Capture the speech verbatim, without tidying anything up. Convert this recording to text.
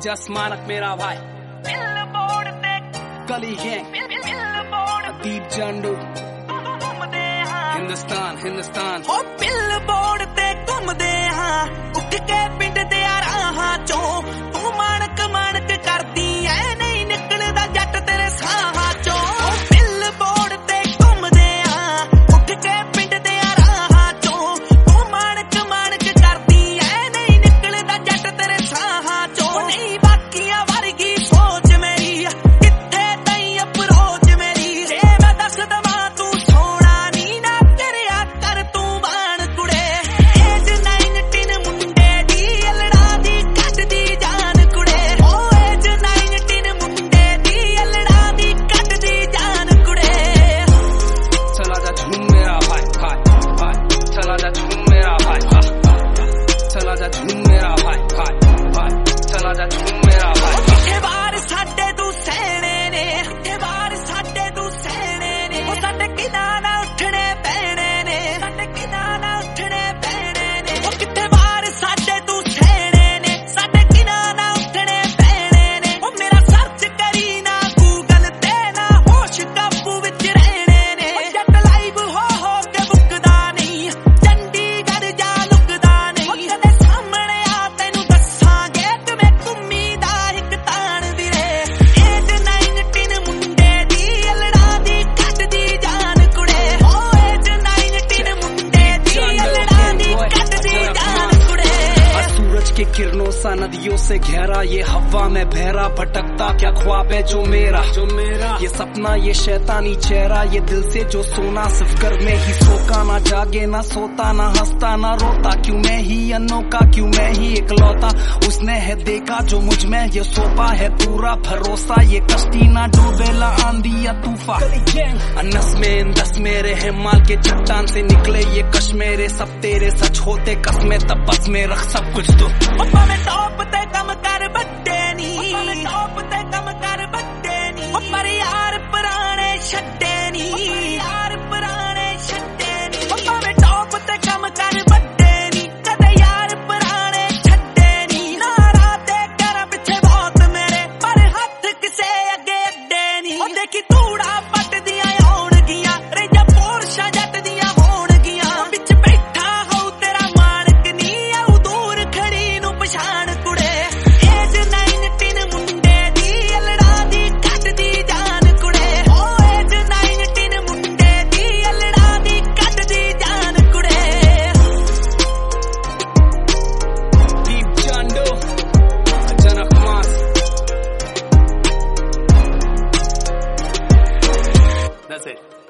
जस मानक मेरा भाई गली गैंग दीप जंडू हिंदुस्तान हिंदुस्तान ओ बिल बोर्ड ते घुमदे हां उठ के पिंड दे राहां चों तू मानक मानक करदी ऐ नहीं निकलदा जट तेरे साहां चों ओ बिल बोर्ड ते घुमदे हां उठ के पिंड दे राहां चों तू मानक मानक करदी ऐ नहीं निकलदा जट तेरे साहां चों नहीं बाकियां वर्गी सोच मेरी किथे तई अप्रोच मेरी जे मैं दस दवां तू सोना नी ना करिया कर तू बाण कुड़े एज नाइनटीन मुंडे दी अलड़ा दी कट दी जान कुड़े ओ एज नाइनटीन मुंडे दी अलड़ा दी कट दी जान कुड़े चला जा झूम मेरा भाई भाई भाई चला जा झूम मेरा भाई चला जा झूम मेरा भाई भाई भाई चला जा झूम मेरा भाई किथे बार साडे तू सहणे ने किथे बार साडे तू सहणे ने ओ साडे किना ना उठणे पैणे ने साडे किना ना उठणे पैणे ने ओ किथे बार साडे तू सहणे ने साडे किना ना उठणे पैणे ने ओ मेरा सर्च करी ना गूगल ते ना होश काबू विच रहणे ने ओ जट लाइव हो हो के बुकदा नहीं चंडीगढ़ जा लुकदा नहीं ओ कदे सामने आ तैनू दसांगे किवें घुम्मी दा इक ताण ਵੀਰੇ एज नाइनटीन मुंडे दी अलड़ा दी कट दी जान कुड़े ओ एज नाइनटीन मुंडे दी अलड़ा दी कट दी जान कुड़े आज सूरज के किरणों सा नदियों से गहरा ये हवा में बहरा भटकता क्या ख्वाब है जो मेरा जो मेरा ये सपना ये शैतानी चेहरा ये दिल से जो सोना सिर्फ कर में ही सोका ना जागे ना सोता ना हंसता ना रोता क्यों मैं ही अनोखा क्यों मैं ही इकलौता उसने है देखा जो मुझ में ये सोपा है पूरा भरोसा ये कश्ती ना डूबेला आंधी या तूफान नस में दस मेरे है माल के चट्टान से निकले ये कश मेरे सब तेरे सच होते कसमें तब बस में रख सब कुछ दो पप्पा मैं टॉप ते कम कर बड्डे नी पप्पा मैं टॉप ते कम कर बड्डे नी ओ पर यार पुराने छड्डे नी यार पुराने छड्डे नी पप्पा मैं टॉप ते कम कर बड्डे नी कदे यार पुराने छड्डे नी नारा ते कर पिछे बहुत मेरे पर हथ किसे अगे अड्डे नी ओ देखी तूड़ा पट दियां आउणगियां रेजा पोरशा जट दियां होणगियां विच बैठा हो तेरा मानक नी आऊ दूर खड़ी नू पछाण कुड़े एज नाइनटीन मुंडे दी अलड़ा दी कट दी जान कुड़े ओ एज नाइनटीन मुंडे दी अलड़ा दी कट दी जान कुड़े दीप जंडू जनक मास That's it.